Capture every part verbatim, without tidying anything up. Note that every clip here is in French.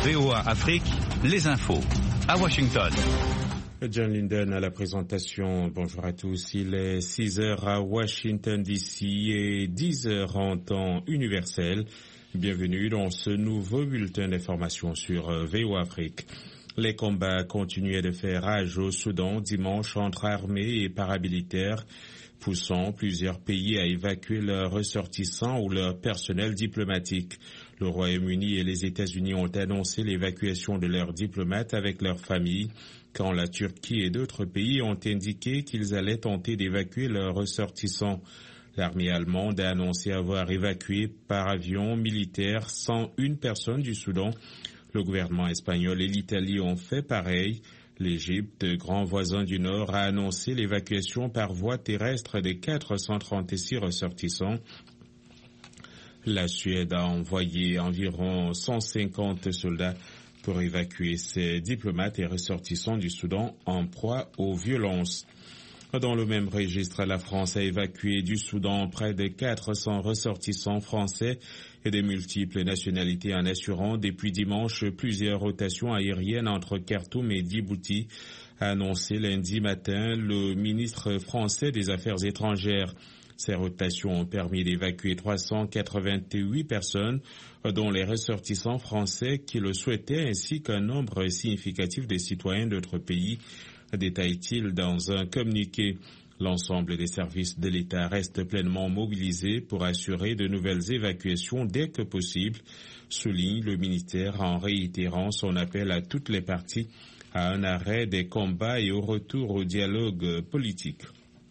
V O A Afrique, les infos à Washington. John Linden à la présentation. Bonjour à tous. Il est six heures à Washington D C et dix heures en temps universel. Bienvenue dans ce nouveau bulletin d'information sur V O A Afrique. Les combats continuaient de faire rage au Soudan dimanche entre armées et paramilitaires, poussant plusieurs pays à évacuer leurs ressortissants ou leur personnel diplomatique. Le Royaume-Uni et les États-Unis ont annoncé l'évacuation de leurs diplomates avec leurs familles, quand la Turquie et d'autres pays ont indiqué qu'ils allaient tenter d'évacuer leurs ressortissants. L'armée allemande a annoncé avoir évacué par avion militaire cent une personnes du Soudan. Le gouvernement espagnol et l'Italie ont fait pareil. L'Égypte, grand voisin du Nord, a annoncé l'évacuation par voie terrestre des quatre cent trente-six ressortissants. La Suède a envoyé environ cent cinquante soldats pour évacuer ses diplomates et ressortissants du Soudan en proie aux violences. Dans le même registre, la France a évacué du Soudan près de quatre cents ressortissants français et de multiples nationalités en assurant depuis dimanche plusieurs rotations aériennes entre Khartoum et Djibouti, a annoncé lundi matin le ministre français des Affaires étrangères. Ces rotations ont permis d'évacuer trois cent quatre-vingt-huit personnes, dont les ressortissants français qui le souhaitaient, ainsi qu'un nombre significatif de citoyens d'autres pays, détaille-t-il dans un communiqué. L'ensemble des services de l'État restent pleinement mobilisés pour assurer de nouvelles évacuations dès que possible, souligne le ministère en réitérant son appel à toutes les parties à un arrêt des combats et au retour au dialogue politique.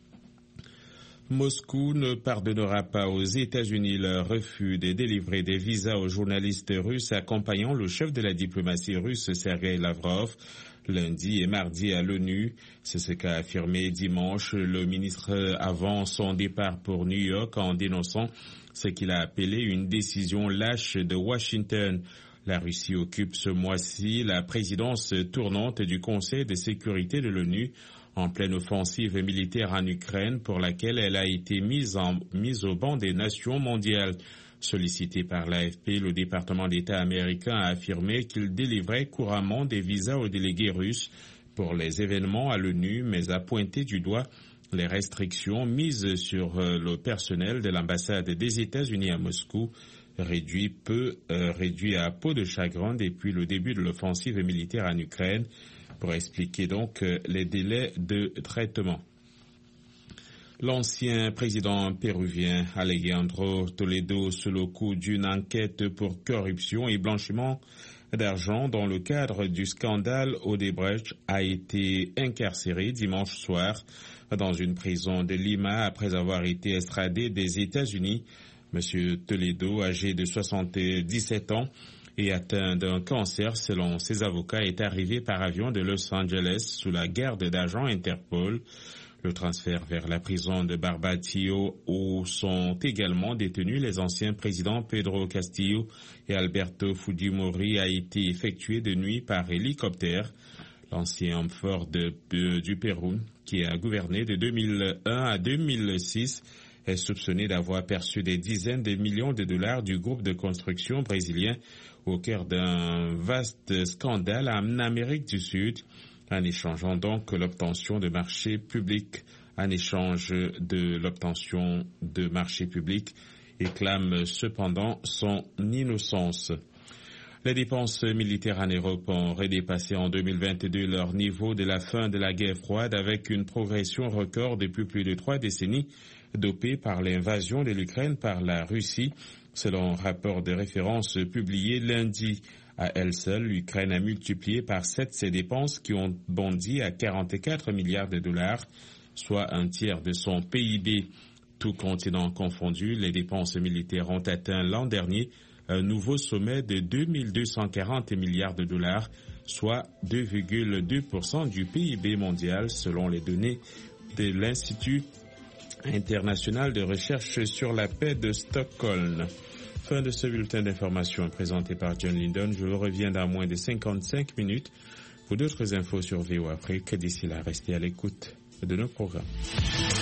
Moscou ne pardonnera pas aux États-Unis leur refus de délivrer des visas aux journalistes russes accompagnant le chef de la diplomatie russe Sergueï Lavrov lundi et mardi à l'ONU. C'est ce qu'a affirmé dimanche le ministre avant son départ pour New York en dénonçant ce qu'il a appelé une décision lâche de Washington. La Russie occupe ce mois-ci la présidence tournante du Conseil de sécurité de l'ONU en pleine offensive militaire en Ukraine pour laquelle elle a été mise, en, mise au banc des nations mondiales. Sollicité par l'A F P, le département d'État américain a affirmé qu'il délivrait couramment des visas aux délégués russes pour les événements à l'ONU, mais a pointé du doigt les restrictions mises sur le personnel de l'ambassade des États-Unis à Moscou, réduit peu, euh, réduit à peau de chagrin depuis le début de l'offensive militaire en Ukraine, pour expliquer donc euh, les délais de traitement. L'ancien président péruvien Alejandro Toledo, sous le coup d'une enquête pour corruption et blanchiment d'argent dans le cadre du scandale Odebrecht, a été incarcéré dimanche soir dans une prison de Lima après avoir été extradé des États-Unis. Monsieur Toledo, âgé de soixante-dix-sept ans et atteint d'un cancer selon ses avocats, est arrivé par avion de Los Angeles sous la garde d'agents Interpol. Le transfert vers la prison de Barbatillo, où sont également détenus les anciens présidents Pedro Castillo et Alberto Fujimori, a été effectué de nuit par hélicoptère. L'ancien homme fort de, de, du Pérou, qui a gouverné de deux mille un à deux mille six, est soupçonné d'avoir perçu des dizaines de millions de dollars du groupe de construction brésilien au cœur d'un vaste scandale en Amérique du Sud, en échangeant donc l'obtention de marchés publics, en échange de l'obtention de marchés publics, et clame cependant son innocence. Les dépenses militaires en Europe ont redépassé en deux mille vingt-deux leur niveau de la fin de la guerre froide avec une progression record depuis plus de trois décennies, dopée par l'invasion de l'Ukraine par la Russie. Selon un rapport de référence publié lundi, à elle seule, l'Ukraine a multiplié par sept ses dépenses qui ont bondi à quarante-quatre milliards de dollars, soit un tiers de son P I B. Tout continent confondu, les dépenses militaires ont atteint l'an dernier un nouveau sommet de deux mille deux cent quarante milliards de dollars, soit deux virgule deux pour cent du P I B mondial, selon les données de l'Institut international de recherche sur la paix de Stockholm. Fin de ce bulletin d'information présenté par John Linden. Je vous reviens dans moins de cinquante-cinq minutes pour d'autres infos sur V O A Afrique. D'ici là, restez à l'écoute de nos programmes.